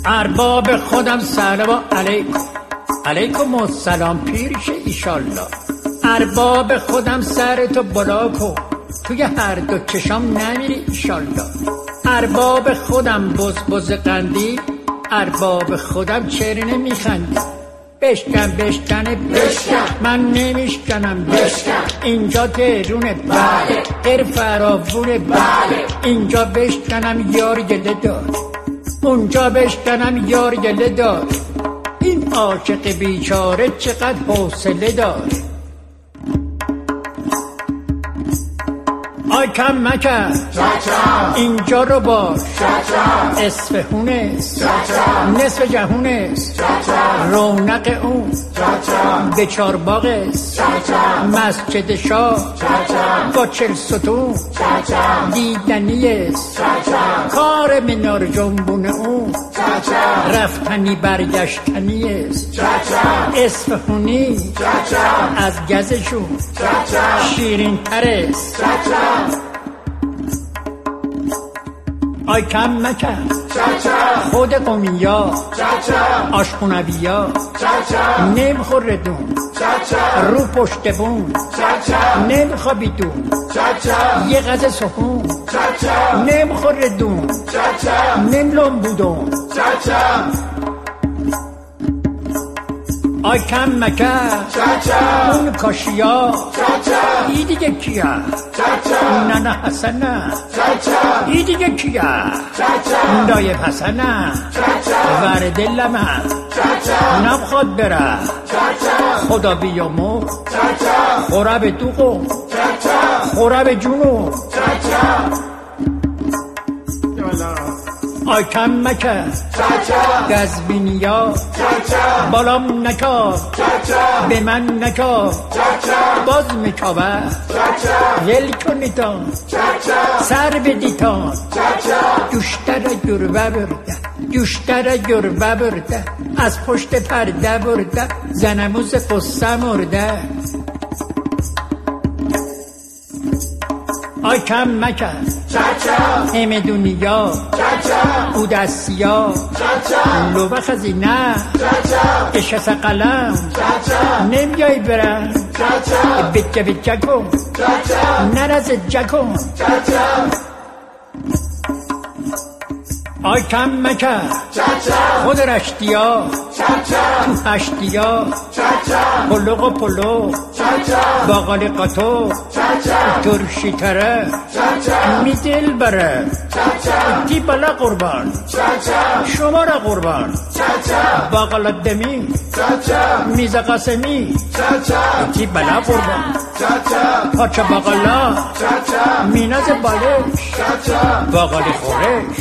ارباب خودم سلام علیکم. علیکم السلام پیرش ایشالله. ارباب خودم سرتو بلا کن، توی هر دو چشام نمیری ایشالله. ارباب خودم بز قندی، ارباب خودم چرا نمیخندی؟ بشکن من نمیشکنم بشکن. اینجا تهرونه بله، غیر فراوونه بله. اینجا بشکنم یار گله دار، اونجا بشکنم یار گله دار. این عاشق بیچاره چقدر حوصله داره. آی کم مکر اینجا رو باش، اصفهون است، نصف جهون است، رونق اون به چارباغ است، مسجد شاه با 40 ستون دیدنی است، کار منار جنبون اون رفتنی برگشتنی است. اصفهونی از گزشون شیرین تر است. آی کم مکن خود قومیا آشخونویا نمیخوره دون رو پشت بون نمیخوابی دون یه غز سخون نمیخوره دون نملم بودون. آی کم مکن اون کاشیا ای دیگه کیا؟ نه حسنه ای دیگه کیا؟ دایب حسنه ورد لمن نبخواد بره خدا بیامو خوره به دوغو خوره به جونو. آی کم مکن گزبینیا بالام نکار به من نکار باز میکاوه ول کنیتان سر بدیتان دوشتر گربه برده دوشتر گربه برده از پشت پرده برده زنموز قصه مرده. آی کم مکن همه دنیا او دستیا لوبه خزینه اشس قلم نمیای برم بچه کن نرز کن. آی کم مکن خود رشتیا تو هشتیا پلوغ و پلو باقالی قطو ترشی تره میدل بره تی بلا قربان شما را قربان باقالا دمی میز قاسمی تی بلا قربان پاچه باقالا میناز بالش باقالی خورش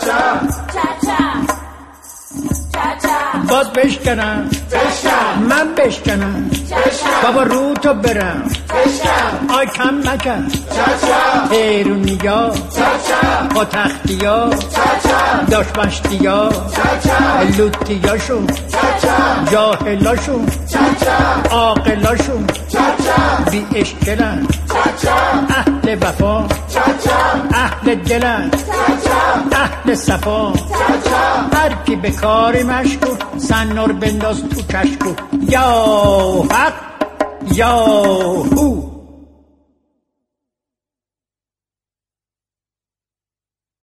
باز بشکنم من بشکنم بابا رو تو برم. آی کم مکن تهرونیا با تختیا داشمشتیا لوتیاشون جاهلاشون عاقلاشون بی اشکلن اهل وفا اهل دلن اهل صفا هر کی به کاری مشغول سنور بنداز تو کشکو. یا حق یا هو